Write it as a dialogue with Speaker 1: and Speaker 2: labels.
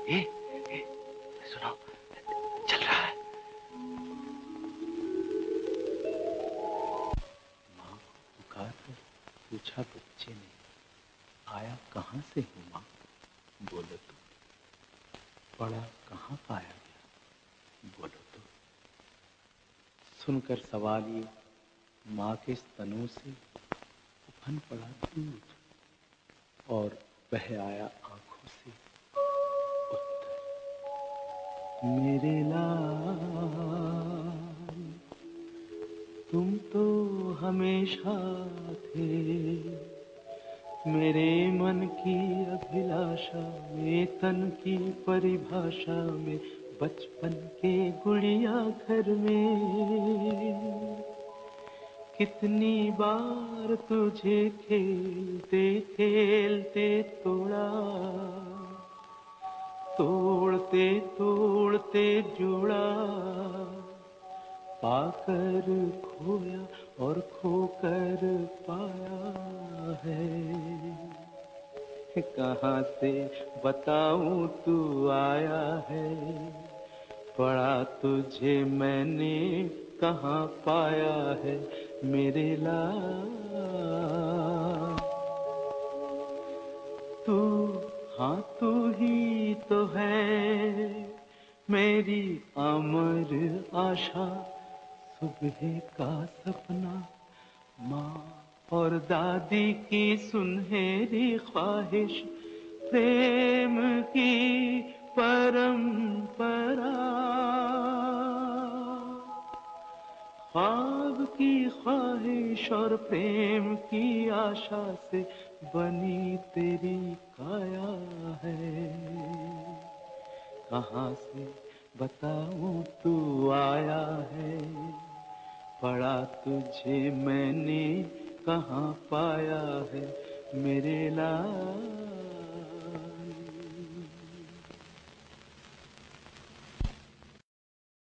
Speaker 1: ए, सुनो, चल रहा है।
Speaker 2: माँ को पुकार कर पूछा बच्चे ने, आया कहाँ से हूँ माँ, बोलो तो। पड़ा कहाँ पाया गया, बोलो तो। सुनकर सवाल ये माँ के स्तनों से उफन पड़ा दूध, और बह आया आंखों से उत्तर। मेरे लाल तुम तो हमेशा थे मेरे मन की अभिलाषा में, तन की परिभाषा में, बचपन के गुड़िया घर में। कितनी बार तुझे खेलते खेलते तोड़ा, तोड़ते तोड़ते जोड़ा, पाकर खोया और खोकर पाया है। कहाँ से बताऊं तू आया है, पढ़ा तुझे मैंने कहाँ पाया है मेरे लाल। तू, हाँ तू ही तो है मेरी अमर आशा, सुबह का सपना, माँ और दादी की सुनहरी ख्वाहिश, प्रेम की परंपरा, ख्वाब की ख्वाहिश और प्रेम की आशा से बनी तेरी काया है। कहाँ से बताऊं तू आया है, पढ़ा तुझे मैंने कहाँ पाया है मेरे लाल।